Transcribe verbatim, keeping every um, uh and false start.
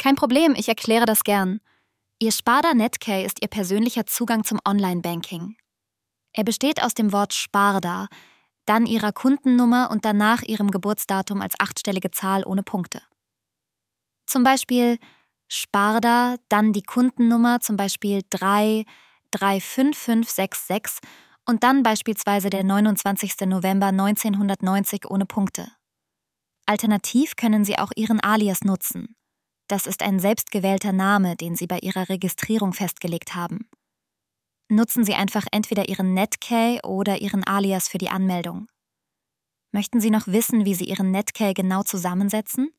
Kein Problem, ich erkläre das gern. Ihr Sparda Netcare ist Ihr persönlicher Zugang zum Online-Banking. Er besteht aus dem Wort Sparda, dann Ihrer Kundennummer und danach Ihrem Geburtsdatum als achtstellige Zahl ohne Punkte. Zum Beispiel Sparda, dann die Kundennummer, zum Beispiel drei drei fünf fünf sechs sechs und dann beispielsweise der neunundzwanzigster November neunzehnhundertneunzig ohne Punkte. Alternativ können Sie auch Ihren Alias nutzen. Das ist ein selbstgewählter Name, den Sie bei Ihrer Registrierung festgelegt haben. Nutzen Sie einfach entweder Ihren Netcare oder Ihren Alias für die Anmeldung. Möchten Sie noch wissen, wie Sie Ihren Netcare genau zusammensetzen?